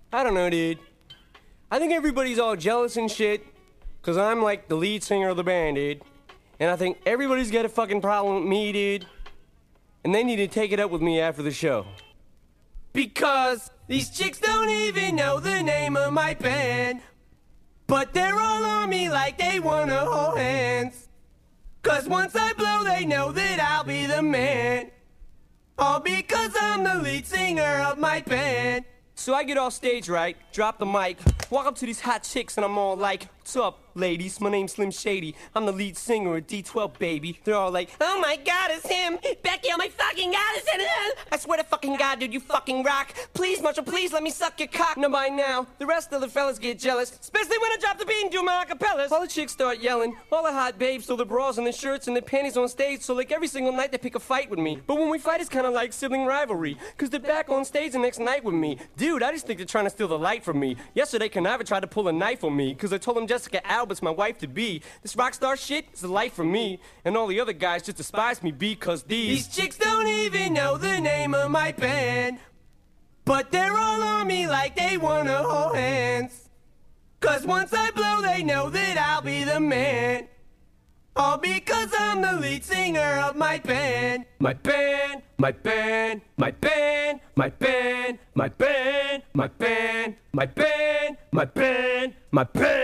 I don't know, dude. I think everybody's all jealous and shit, cause I'm like the lead singer of the band, dude. And I think everybody's got a fucking problem with me, dude. And they need to take it up with me after the show. Because these chicks don't even know the name of my band. But they're all on me like they wanna hold hands. Cause once I blow, they know that I'll be the man. All because I'm the lead singer of my band. So I get off stage, right, drop the mic, walk up to these hot chicks and I'm all like, what's up, ladies? My name's Slim Shady. I'm the lead singer of D12, baby. They're all like, oh my God, it's him. Becky, oh my fucking God, it's him. I swear to fucking God, dude, you fucking rock. Please, Marshall, please let me suck your cock. Now by now, the rest of the fellas get jealous, especially when I drop the beat and do my acapellas. All the chicks start yelling, all the hot babes throw their bras and their shirts and their panties on stage, so like every single night they pick a fight with me. But when we fight, it's kind of like sibling rivalry, cause they're back on stage the next night with me. Dude, I just think they're trying to steal the light from me. Yesterday, Canava tried to pull a knife on me, cause I told him Jessica Alba's my wife-to-be. This rock star shit is the life for me, and all the other guys just despise me because these chicks don't even know the name of my band. But they're all on me like they wanna hold hands. Cause once I blow, they know that I'll be the man. All because I'm the lead singer of my band. My band, my band, my band, my band, my band, my band, my band, my band, my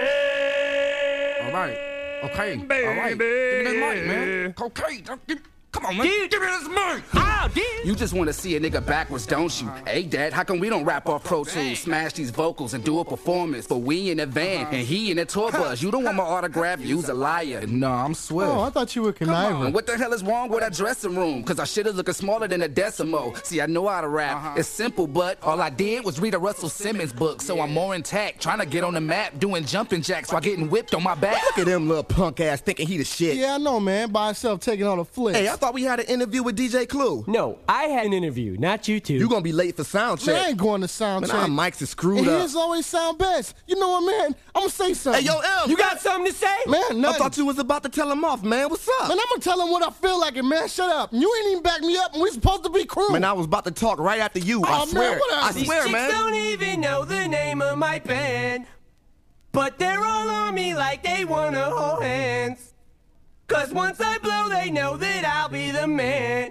band. All right. Okay. All right. Give me that mic, man. Okay. Come on, man. Dude. Give me this mic. Oh, dude. You just want to see a nigga backwards, don't you? Hey, Dad, how come we don't rap off Pro Tools, smash these vocals, and do a performance? But we in a van, and he in a tour bus. You don't want my autograph? You's a liar. Nah, I'm Swift. Oh, I thought you were Come on, conniving. what the hell is wrong with that dressing room? Cause our shit is looking smaller than a decimal. See, I know how to rap. It's simple, but all I did was read a Russell Simmons book. So I'm more intact, trying to get on the map, doing jumping jacks while getting whipped on my back. Look at them little punk ass thinking he the shit. Yeah, I know, man. By himself taking all the flicks. Hey, I thought we had an interview with DJ Clue. No, I had an interview, not you two. You gonna be late for sound check. Man, I ain't going to sound Man, check. our mics is screwed And up. his always sound best. You know what, man? I'm gonna say something. Hey, yo, L. You got something to say? Man, I nothing. thought you was about to tell him off, man. What's up? Man, I'm gonna tell him what I feel like, and man, shut up. You ain't even back me up, and we supposed to be crew. Man, I was about to talk right after you. Oh, I man, swear. whatever. I These swear, chicks man. don't even know the name of my band. But they're all on me like they wanna hold hands. Cause once I blow, they know that I'll be the man.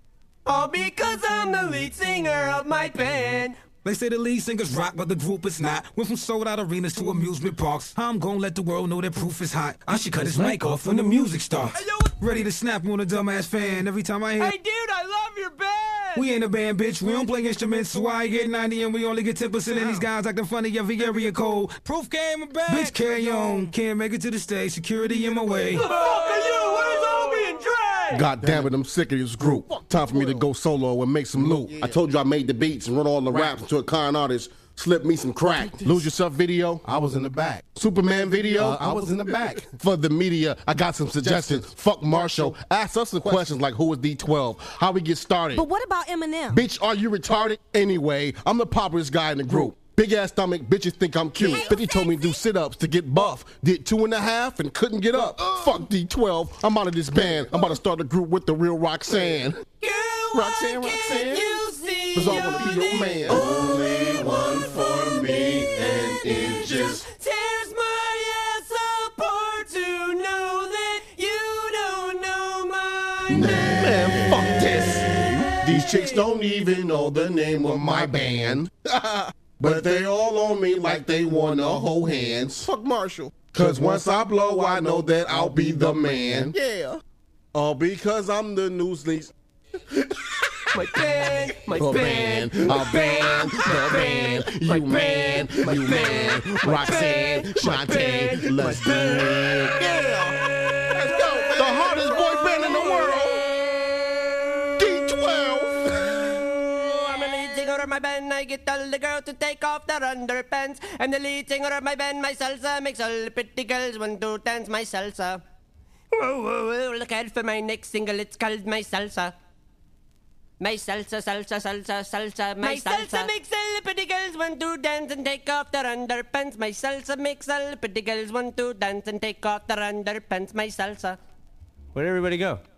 All because I'm the lead singer of my band. They say the lead singers rock, but the group is not. Went from sold out arenas to amusement parks. I'm gonna let the world know that proof is hot. I should cut his mic off when the music starts. Ready to snap on a dumbass fan every time I hear. Hey dude, I love your band! We ain't a band, bitch. We don't play instruments, so I get 90 and we only get 10%. And these guys acting funny every area code. Proof came back. Bitch, carry on. Can't make it to the stage. Security in my way. Who the fuck are you? Where's Obi and Dre? God damn it, I'm sick of this group. Time for me to go solo and make some loot. I told you I made the beats and wrote all the raps to a con artist. Slip me some crack. Lose Yourself video, I was in the back. Superman video, I was in the back. For the media, I got some suggestions. Fuck Marshall. Ask us some questions like who is D12? How we get started? But what about Eminem? Bitch, are you retarded? Anyway, I'm the poppiest guy in the group. Big ass stomach, bitches think I'm cute. 50 told me to do sit-ups to get buff. Did 2.5 and couldn't get up. Fuck D12, I'm out of this band. I'm about to start a group with the real Roxanne. Roxanne, cause I wanna be your man. Only one for me, and it just tears my ass apart to know that you don't know my name. Man, fuck this. These chicks don't even know the name of my band. But they all on me like they wanna hold hands. Fuck Marshall. Cause once I blow, I know that I'll be the man. Yeah. All because I'm the newsleaks. My band, my The band, band, our band, the band, you man, Roxanne, Shantae, let's do it. Yeah. Let's go, man. The hardest boy band in the world, D12. I'm the lead singer of my band. I get all the girls to take off their underpants. I'm the lead singer of my band. My salsa makes all the pretty girls want to dance my salsa. Whoa, whoa, whoa, look out for my next single. It's called My Salsa. My salsa, salsa, salsa, salsa, my salsa makes all the pretty girls want to dance and take off their underpants. My salsa makes all the pretty girls want to dance and take off their underpants. My salsa. Where'd everybody go?